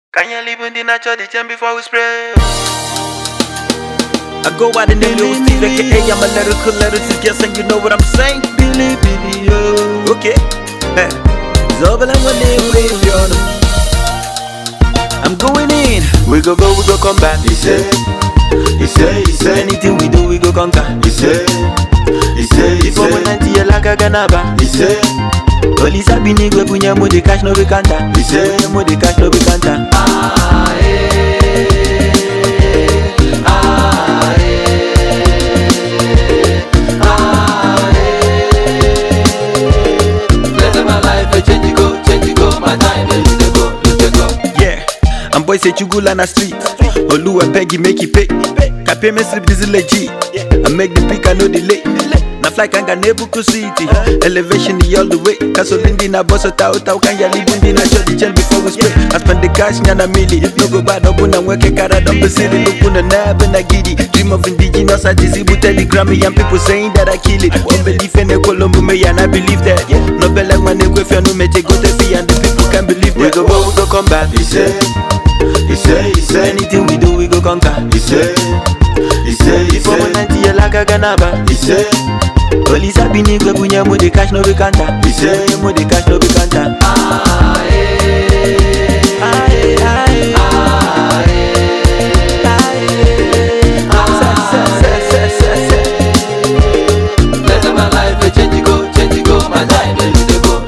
Can you live in the nature the time before we spray? I go by the name Lil Steve, aka I'm a lyrical lyricist, guess and you know what I'm saying? Billy, yo. Okay. Hey. Zobel and one day I'm going in. We go, we go come back. He say. Anything we do, we go conquer. He say. Before we enter here like a ganaba. He say. Police have been in punya mo de cash no be kanta. He say. Mo de cash no be kanta. And boys say chugula na street. Olu and Peggy make it pay. Can pay me slip this is legit. I make the pick I no delay. Na fly kanga Nebuku City. Elevation all the way. Kasolindi na boss tau kan ya libundi na shot the gel before we spray. I spend the cash nyana mili. No go bad no buna weke kara don't be silly. Look on the nab and I giddy. Dream of indigenous I dizibu telegram me and people saying that I kill it. Don't believe in a Colombo me and I believe that. No belle like man if you no me go to fee and the people can believe that. We go come back. He say. Anything we do, we go conquer. He say. Before we enter here like a ganaba. He say. Police have been in punya mo de cash no be kanta. He say. Mo de cash no be kanta. Let my life change you go, my time you go.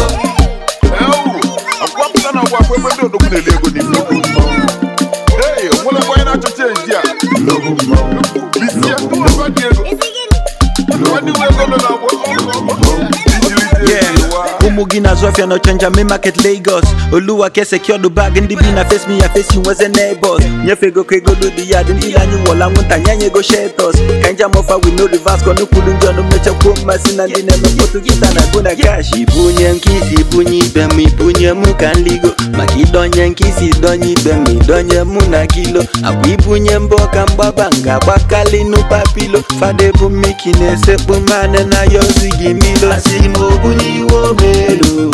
Umugina Zofia no change me market Lagos. Oluwa ke secure the bag and the bina face me, I face you was a neighbors. Nyefe go go do the yard and ila nyu wala munta nyanye go shelters. Kanja mofa we know the vast no kulunja no mecha kuma sina dine no potu kita na guna cash. Ipunye nkisi punyi bemi punye mukanligo. Makidonye nkisi donyi bemi donye muna kilo. Awipunye mboka mbabanga bakali no papilo. Fade bu mikine se bu mane na yozi gimilo. Asimo bunyi wo melo.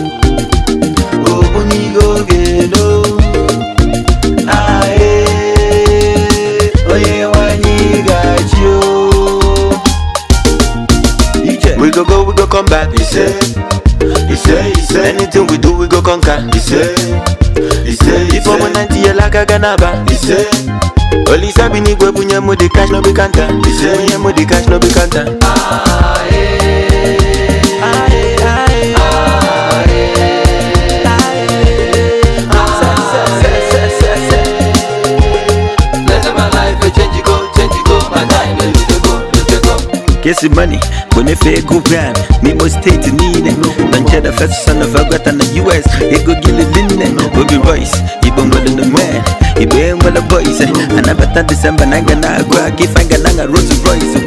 Obuni go gelo. Ae. Oye wanyi gacho. We go come back. He say. Anything we do, we go conquer. He say. Before we enter here like a ganaba. He say. Police have been in punya mo de cash no be kanta. He say. Punya mo de cash no be kanta. Kesi money, when if it go brand, me must stay to need it. Don't share the first son of a got in the US, it go give it in it. Bobby Royce, he been with the man, he been with the boys. And I bet that December, I'm gonna go, if I'm gonna Rolls Royce.